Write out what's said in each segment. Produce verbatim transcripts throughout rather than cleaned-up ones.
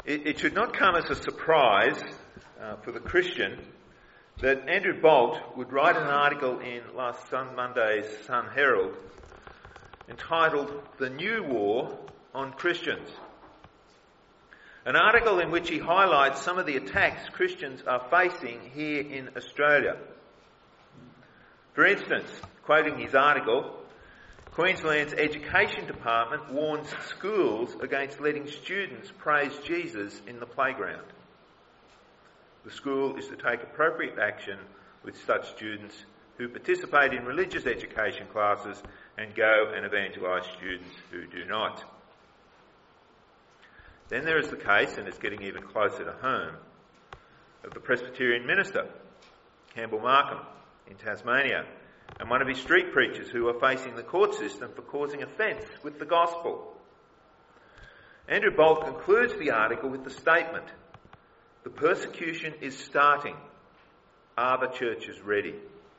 It, it should not come as a surprise uh, for the Christian that Andrew Bolt would write an article in last Sun Monday's Sun Herald entitled "The New War on Christians." An article in which he highlights some of the attacks Christians are facing here in Australia. For instance, quoting his article, Queensland's Education Department warns schools against letting students praise Jesus in the playground. The school is to take appropriate action with such students who participate in religious education classes and go and evangelise students who do not. Then there is the case, and it's getting even closer to home, of the Presbyterian minister, Campbell Markham, in Tasmania, and one of his street preachers who are facing the court system for causing offence with the gospel. Andrew Bolt concludes the article with the statement, "The persecution is starting. Are the churches ready?"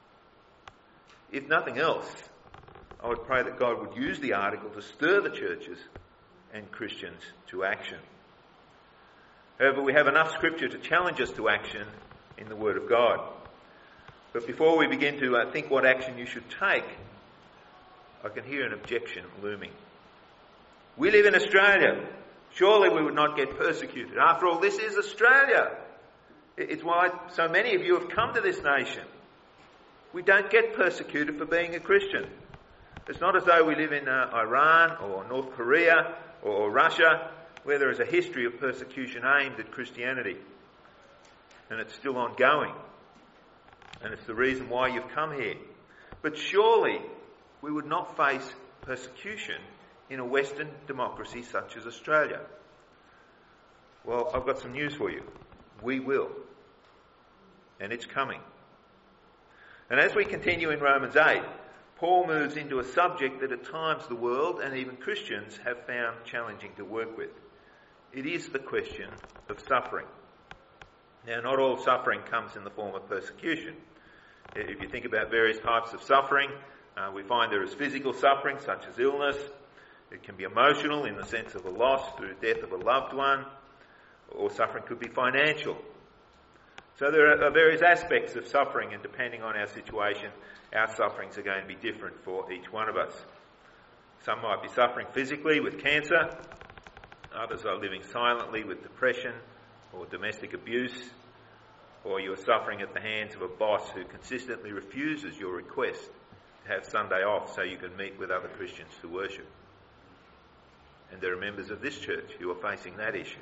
If nothing else, I would pray that God would use the article to stir the churches and Christians to action. However, we have enough scripture to challenge us to action in the Word of God. But before we begin to uh, think what action you should take, I can hear an objection looming. We live in Australia. Surely we would not get persecuted. After all, this is Australia. It's why so many of you have come to this nation. We don't get persecuted for being a Christian. It's not as though we live in uh, Iran or North Korea or Russia, where there is a history of persecution aimed at Christianity. And it's still ongoing. And it's the reason why you've come here. But surely we would not face persecution in a Western democracy such as Australia. Well, I've got some news for you. We will. And it's coming. And as we continue in Romans eight, Paul moves into a subject that at times the world and even Christians have found challenging to work with. It is the question of suffering. Now, not all suffering comes in the form of persecution. If you think about various types of suffering, uh, we find there is physical suffering such as illness. It can be emotional in the sense of a loss through death of a loved one, or suffering could be financial. So there are various aspects of suffering, and depending on our situation, our sufferings are going to be different for each one of us. Some might be suffering physically with cancer. Others are living silently with depression or domestic abuse. Or you're suffering at the hands of a boss who consistently refuses your request to have Sunday off so you can meet with other Christians to worship. And there are members of this church who are facing that issue.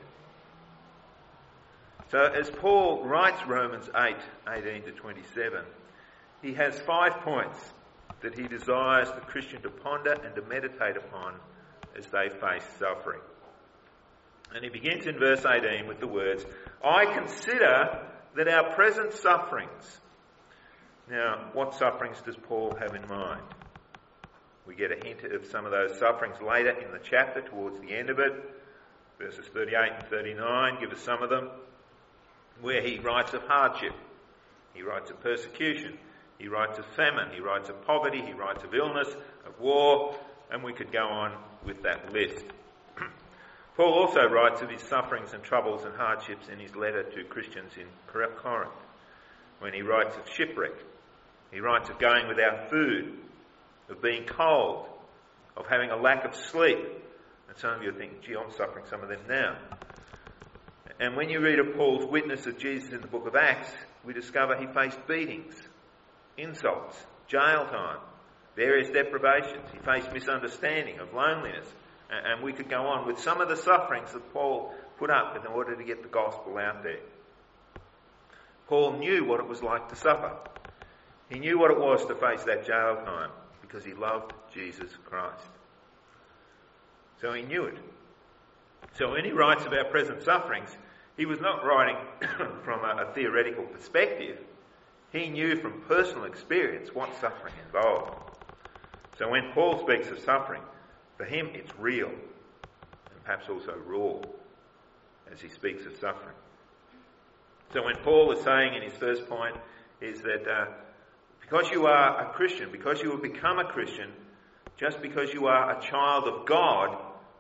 So as Paul writes Romans eight, eighteen to twenty-seven, he has five points that he desires the Christian to ponder and to meditate upon as they face suffering. And he begins in verse eighteen with the words, "I consider that our present sufferings..." Now, what sufferings does Paul have in mind? We get a hint of some of those sufferings later in the chapter, towards the end of it. Verses thirty-eight and thirty-nine give us some of them, where he writes of hardship, he writes of persecution, he writes of famine, he writes of poverty, he writes of illness, of war, and we could go on with that list. Paul also writes of his sufferings and troubles and hardships in his letter to Christians in Corinth, when he writes of shipwreck. He writes of going without food, of being cold, of having a lack of sleep. And some of you think, gee, I'm suffering some of them now. And when you read of Paul's witness of Jesus in the book of Acts, we discover he faced beatings, insults, jail time, various deprivations. He faced misunderstanding, of loneliness. And we could go on with some of the sufferings that Paul put up in order to get the gospel out there. Paul knew what it was like to suffer. He knew what it was to face that jail time because he loved Jesus Christ. So he knew it. So when he writes about present sufferings, he was not writing from a, a theoretical perspective. He knew from personal experience what suffering involved. So when Paul speaks of suffering, for him it's real and perhaps also raw as he speaks of suffering. So when Paul is saying in his first point is that uh, because you are a Christian, because you have become a Christian, just because you are a child of God,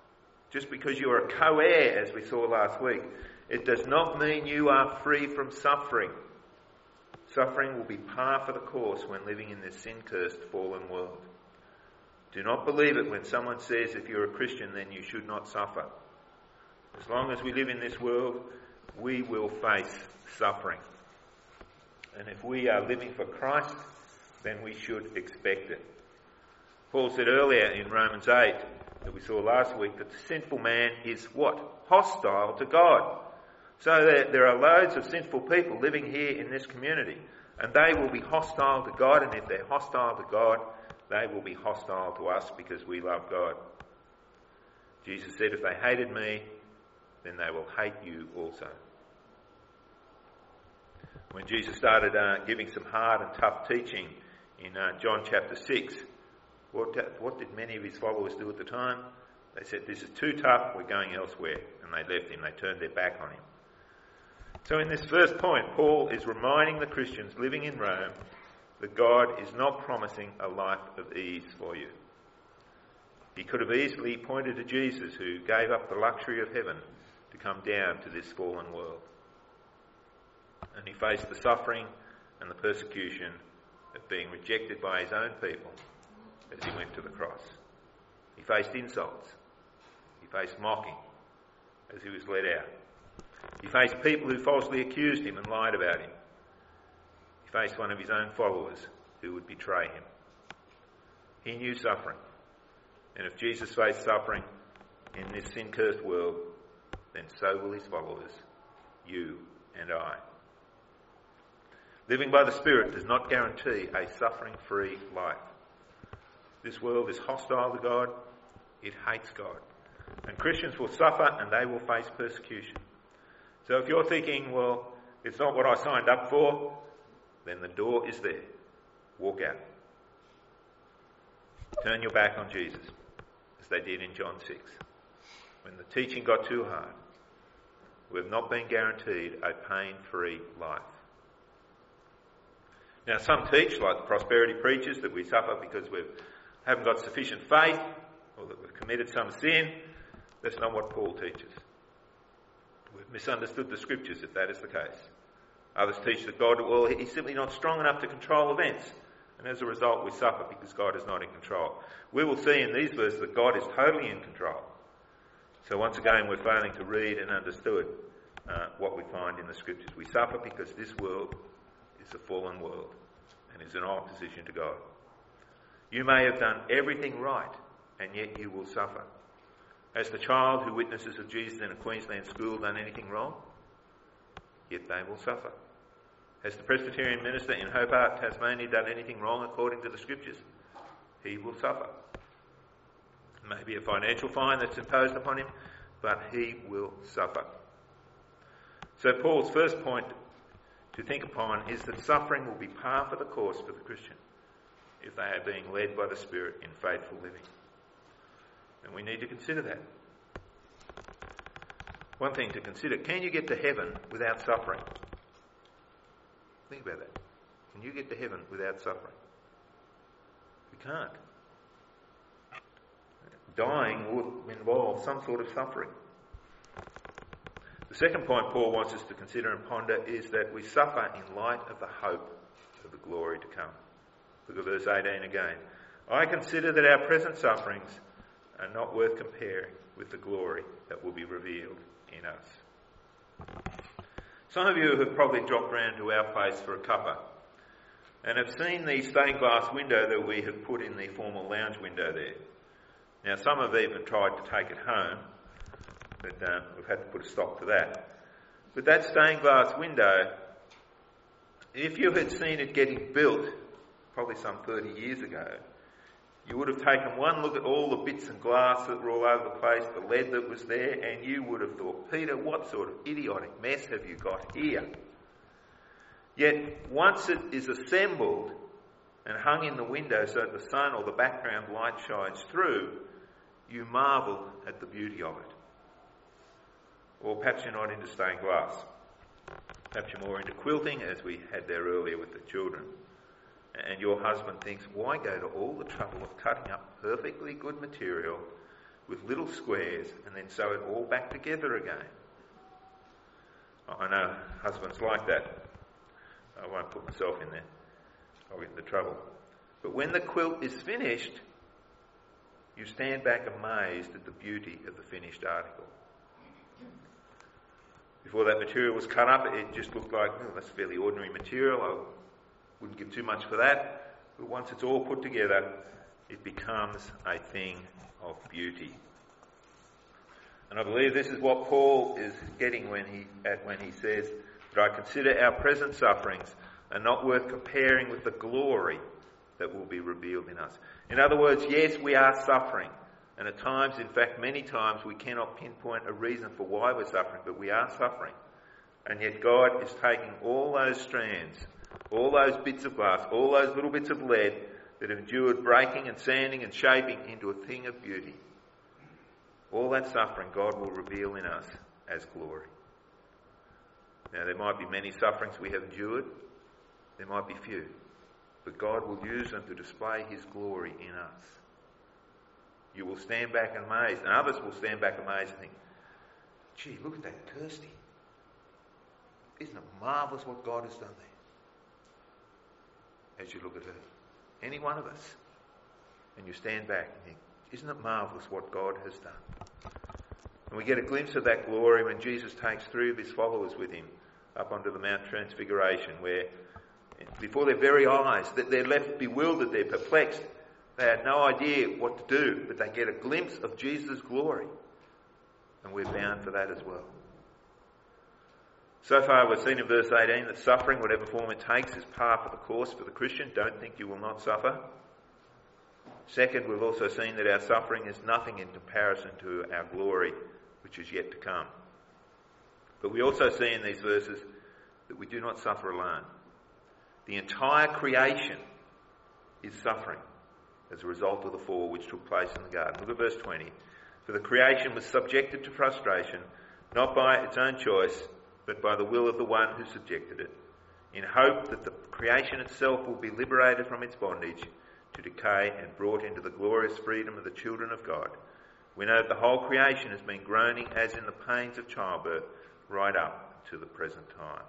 just because you're a co-heir, as we saw last week, it does not mean you are free from suffering. Suffering will be par for the course when living in this sin-cursed, fallen world. Do not believe it when someone says if you're a Christian then you should not suffer. As long as we live in this world, we will face suffering. And if we are living for Christ, then we should expect it. Paul said earlier in Romans eight, that we saw last week, that the sinful man is what? Hostile to God. So there, there are loads of sinful people living here in this community, and they will be hostile to God, and if they're hostile to God, they will be hostile to us because we love God. Jesus said, if they hated me, then they will hate you also. When Jesus started uh, giving some hard and tough teaching in uh, John chapter six, what, what did many of his followers do at the time? They said, this is too tough, we're going elsewhere. And they left him, they turned their back on him. So in this first point, Paul is reminding the Christians living in Rome that God is not promising a life of ease for you. He could have easily pointed to Jesus, who gave up the luxury of heaven to come down to this fallen world. And he faced the suffering and the persecution of being rejected by his own people as he went to the cross. He faced insults. He faced mocking as he was led out. He faced people who falsely accused him and lied about him. He faced one of his own followers who would betray him. He knew suffering. And if Jesus faced suffering in this sin-cursed world, then so will his followers, you and I. Living by the Spirit does not guarantee a suffering-free life. This world is hostile to God. It hates God. And Christians will suffer and they will face persecution. So if you're thinking, well, it's not what I signed up for, then the door is there. Walk out. Turn your back on Jesus, as they did in John six. When the teaching got too hard, we have not been guaranteed a pain-free life. Now, some teach, like the prosperity preachers, that we suffer because we haven't got sufficient faith or that we've committed some sin. That's not what Paul teaches. We've misunderstood the scriptures if that is the case. Others teach that God, well, he's simply not strong enough to control events, and as a result we suffer because God is not in control. We will see in these verses that God is totally in control. So once again we're failing to read and understood uh, what we find in the scriptures. We suffer because this world is a fallen world and is in opposition to God. You may have done everything right, and yet you will suffer. Has the child who witnesses of Jesus in a Queensland school done anything wrong? Yet they will suffer. Has the Presbyterian minister in Hobart, Tasmania, done anything wrong according to the scriptures? He will suffer. Maybe a financial fine that's imposed upon him, but he will suffer. So Paul's first point to think upon is that suffering will be par for the course for the Christian if they are being led by the Spirit in faithful living. And we need to consider that. One thing to consider, can you get to heaven without suffering? Think about that. Can you get to heaven without suffering? We can't. Dying would involve some sort of suffering. The second point Paul wants us to consider and ponder is that we suffer in light of the hope of the glory to come. Look at verse eighteen again. I consider that our present sufferings are not worth comparing with the glory that will be revealed in us. Some of you have probably dropped round to our place for a cuppa and have seen the stained glass window that we have put in the formal lounge window there. Now, some have even tried to take it home, but uh, we've had to put a stop to that. But that stained glass window, if you had seen it getting built, probably some thirty years ago, you would have taken one look at all the bits of glass that were all over the place, the lead that was there, and you would have thought, Peter, what sort of idiotic mess have you got here? Yet, once it is assembled and hung in the window so that the sun or the background light shines through, you marvel at the beauty of it. Or perhaps you're not into stained glass. Perhaps you're more into quilting, as we had there earlier with the children. And your husband thinks, why go to all the trouble of cutting up perfectly good material with little squares and then sew it all back together again. I know husbands like that. I won't put myself in there. I'll get into trouble. But when the quilt is finished, you stand back amazed at the beauty of the finished article. Before that material was cut up, it just looked like, oh, that's fairly ordinary material. I wouldn't give too much for that. But once it's all put together, it becomes a thing of beauty. And I believe this is what Paul is getting when he at when he says that I consider our present sufferings are not worth comparing with the glory that will be revealed in us. In other words, yes, we are suffering. And at times, in fact, many times, we cannot pinpoint a reason for why we're suffering, but we are suffering. And yet God is taking all those strands, all those bits of glass, all those little bits of lead that have endured breaking and sanding and shaping into a thing of beauty. All that suffering God will reveal in us as glory. Now, there might be many sufferings we have endured. There might be few. But God will use them to display his glory in us. You will stand back amazed, and others will stand back amazed and think, gee, look at that Kirsty. Isn't it marvellous what God has done there? As you look at her. Any one of us. And you stand back and think, isn't it marvellous what God has done? And we get a glimpse of that glory when Jesus takes three of his followers with him up onto the Mount Transfiguration, where before their very eyes, they're left bewildered, they're perplexed. They had no idea what to do, but they get a glimpse of Jesus' glory. And we're bound for that as well. So far we've seen in verse eighteen that suffering, whatever form it takes, is par for the course for the Christian. Don't think you will not suffer. Second, we've also seen that our suffering is nothing in comparison to our glory, which is yet to come. But we also see in these verses that we do not suffer alone. The entire creation is suffering as a result of the fall which took place in the garden. Look at verse twenty. For the creation was subjected to frustration, not by its own choice, but by the will of the one who subjected it, in hope that the creation itself will be liberated from its bondage to decay and brought into the glorious freedom of the children of God. We know that the whole creation has been groaning as in the pains of childbirth right up to the present time.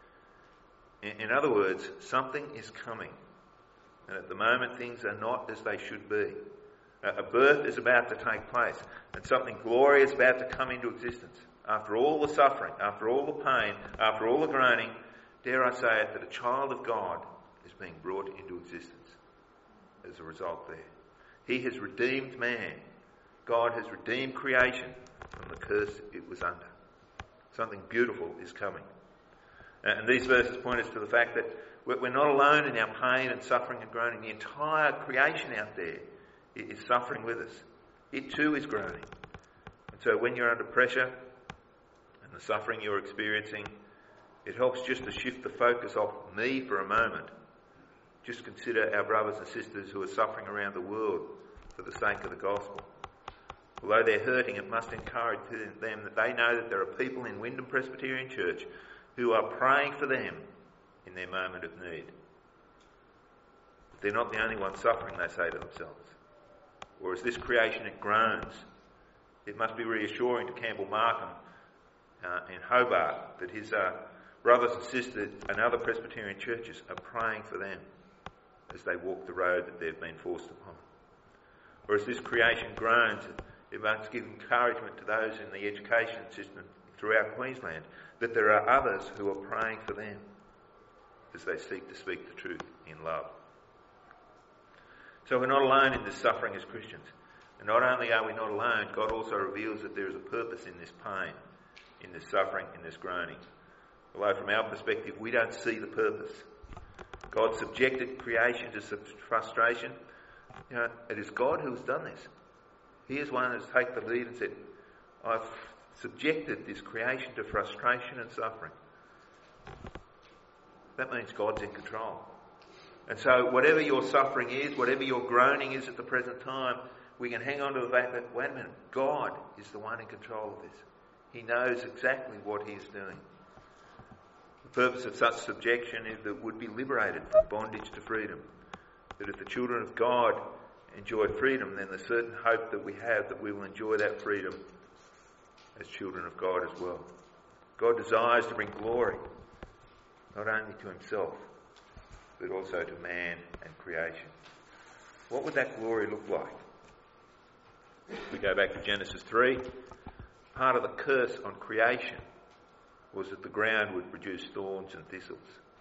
In, in other words, something is coming. And at the moment, things are not as they should be. A birth is about to take place, and something glorious is about to come into existence. After all the suffering, after all the pain, after all the groaning, dare I say it, that a child of God is being brought into existence as a result there. He has redeemed man. God has redeemed creation from the curse it was under. Something beautiful is coming. And these verses point us to the fact that we're not alone in our pain and suffering and groaning. The entire creation out there is suffering with us. It too is groaning. And so when you're under pressure and the suffering you're experiencing, it helps just to shift the focus off me for a moment. Just consider our brothers and sisters who are suffering around the world for the sake of the gospel. Although they're hurting, it must encourage them that they know that there are people in Wyndham Presbyterian Church who are praying for them in their moment of need. They're not the only ones suffering, they say to themselves. Or as this creation it groans, it must be reassuring to Campbell Markham uh, in Hobart that his uh, brothers and sisters and other Presbyterian churches are praying for them as they walk the road that they've been forced upon. Or as this creation groans, it must give encouragement to those in the education system throughout Queensland that there are others who are praying for them as they seek to speak the truth in love. So we're not alone in this suffering as Christians. And not only are we not alone, God also reveals that there is a purpose in this pain, in this suffering, in this groaning. Although from our perspective we don't see the purpose. God subjected creation to frustration. You know, it is God who has done this. He is one who has taken the lead and said, I've subjected this creation to frustration and suffering. That means God's in control. And so whatever your suffering is, whatever your groaning is at the present time, we can hang on to the fact that, wait a minute, God is the one in control of this. He knows exactly what he is doing. The purpose of such subjection is that it would be liberated from bondage to freedom. That if the children of God enjoy freedom, then there's certain hope that we have that we will enjoy that freedom as children of God as well. God desires to bring glory, not only to himself, but also to man and creation. What would that glory look like? If we go back to Genesis three, part of the curse on creation was that the ground would produce thorns and thistles.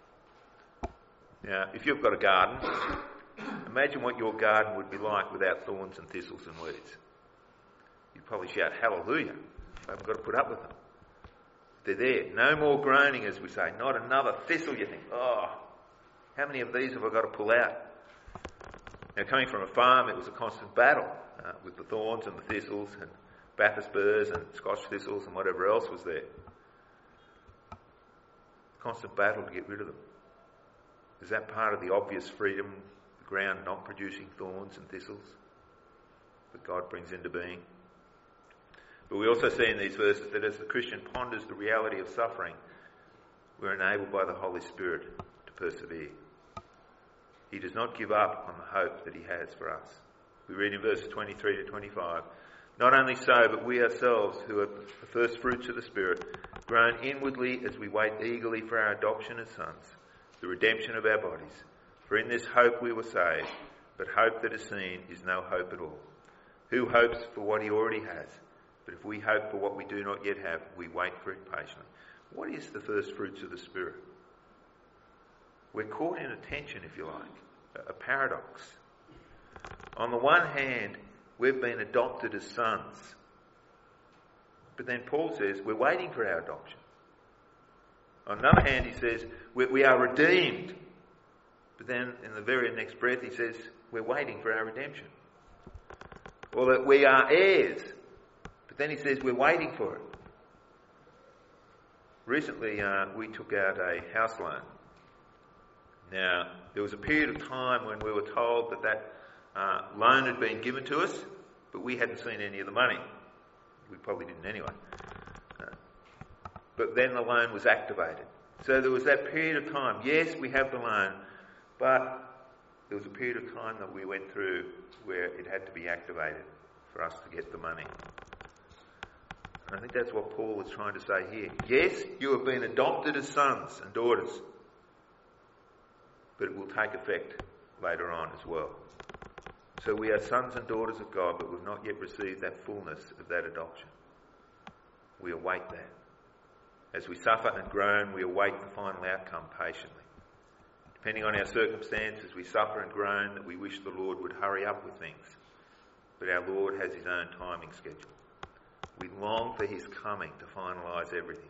Now, if you've got a garden, imagine what your garden would be like without thorns and thistles and weeds. You'd probably shout, hallelujah. I haven't got to put up with them. They're there. No more groaning, as we say. Not another thistle. You think, oh, how many of these have I got to pull out? Now, coming from a farm, it was a constant battle uh, with the thorns and the thistles and Bathurst burrs and Scotch thistles and whatever else was there. Constant battle to get rid of them. Is that part of the obvious freedom, the ground not producing thorns and thistles that God brings into being? But we also see in these verses that as the Christian ponders the reality of suffering, we're enabled by the Holy Spirit to persevere. He does not give up on the hope that he has for us. We read in verses twenty-three to twenty-five, not only so, but we ourselves, who are the first fruits of the Spirit, groan inwardly as we wait eagerly for our adoption as sons, the redemption of our bodies. For in this hope we were saved, but hope that is seen is no hope at all. Who hopes for what he already has? But if we hope for what we do not yet have, we wait for it patiently. What is the first fruits of the Spirit? We're caught in a tension, if you like, a paradox. On the one hand, we've been adopted as sons. But then Paul says we're waiting for our adoption. On the other hand, he says we, we are redeemed. But then in the very next breath, he says we're waiting for our redemption. Or that we are heirs. But then he says we're waiting for it. Recently, uh, we took out a house loan. Now, there was a period of time when we were told that that uh, loan had been given to us, but we hadn't seen any of the money. We probably didn't anyway. Uh, but then the loan was activated. So there was that period of time. Yes, we have the loan, but there was a period of time that we went through where it had to be activated for us to get the money. And I think that's what Paul is trying to say here. Yes, you have been adopted as sons and daughters, but it will take effect later on as well. So we are sons and daughters of God, but we've not yet received that fullness of that adoption. We await that. As we suffer and groan, we await the final outcome patiently. Depending on our circumstances, we suffer and groan that we wish the Lord would hurry up with things. But our Lord has his own timing schedule. We long for his coming to finalise everything.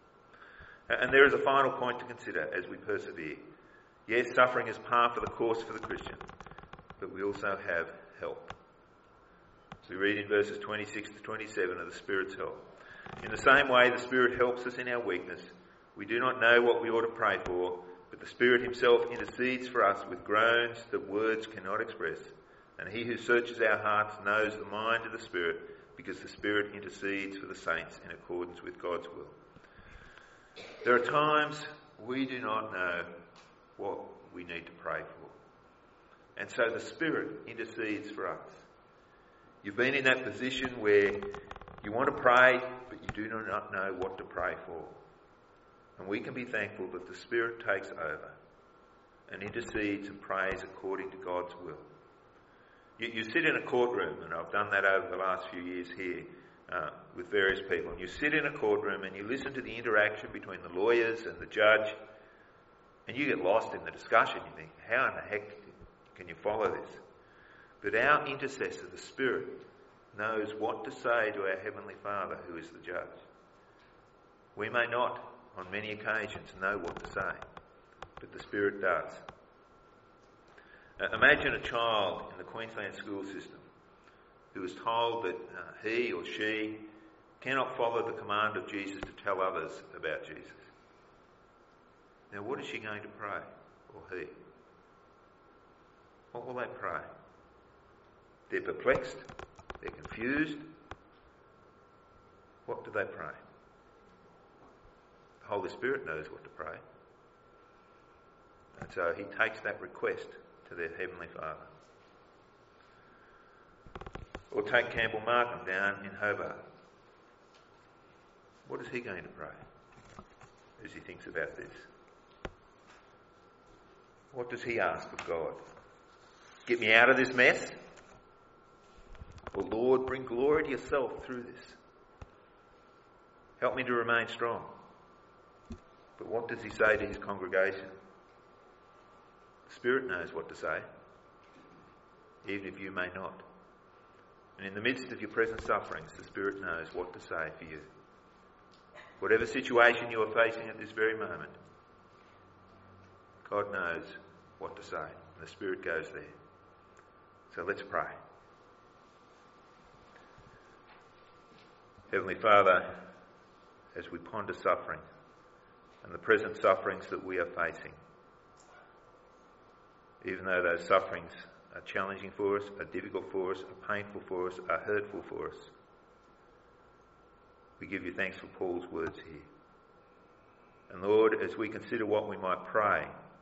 And there is a final point to consider as we persevere. Yes, suffering is par for the course for the Christian, but we also have help. So we read in verses twenty-six to twenty-seven of the Spirit's help. In the same way, the Spirit helps us in our weakness. We do not know what we ought to pray for, but the Spirit himself intercedes for us with groans that words cannot express. And he who searches our hearts knows the mind of the Spirit, because the Spirit intercedes for the saints in accordance with God's will. There are times we do not know what we need to pray for. And so the Spirit intercedes for us. You've been in that position where you want to pray, but you do not know what to pray for. And we can be thankful that the Spirit takes over and intercedes and prays according to God's will. You, you sit in a courtroom, and I've done that over the last few years here uh, with various people, and you sit in a courtroom and you listen to the interaction between the lawyers and the judge, and you get lost in the discussion. You think, how in the heck can you follow this? But our intercessor, the Spirit, knows what to say to our Heavenly Father, who is the judge. We may not, on many occasions, know what to say, but the Spirit does. Uh, imagine a child in the Queensland school system who is told that uh, he or she cannot follow the command of Jesus to tell others about Jesus. Now, what is she going to pray, or he? What will they pray? They're perplexed. They're confused. What do they pray? The Holy Spirit knows what to pray. And so he takes that request to their Heavenly Father. Or take Campbell Markham down in Hobart. What is he going to pray as he thinks about this? What does he ask of God? Get me out of this mess? Or Lord, bring glory to yourself through this. Help me to remain strong. But what does he say to his congregation? The Spirit knows what to say, even if you may not. And in the midst of your present sufferings, the Spirit knows what to say for you. Whatever situation you are facing at this very moment, God knows what to say, and the Spirit goes there. So let's pray. Heavenly Father, as we ponder suffering and the present sufferings that we are facing, even though those sufferings are challenging for us, are difficult for us, are painful for us, are hurtful for us, we give you thanks for Paul's words here. And Lord, as we consider what we might pray,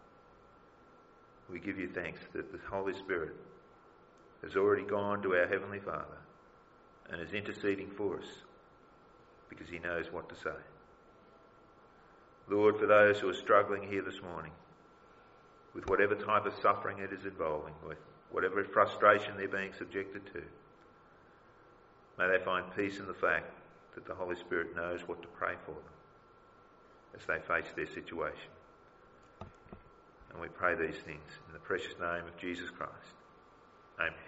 we give you thanks that the Holy Spirit has already gone to our Heavenly Father and is interceding for us because he knows what to say. Lord, for those who are struggling here this morning with whatever type of suffering it is involving, with whatever frustration they're being subjected to, may they find peace in the fact that the Holy Spirit knows what to pray for them as they face their situation. And we pray these things in the precious name of Jesus Christ. Amen.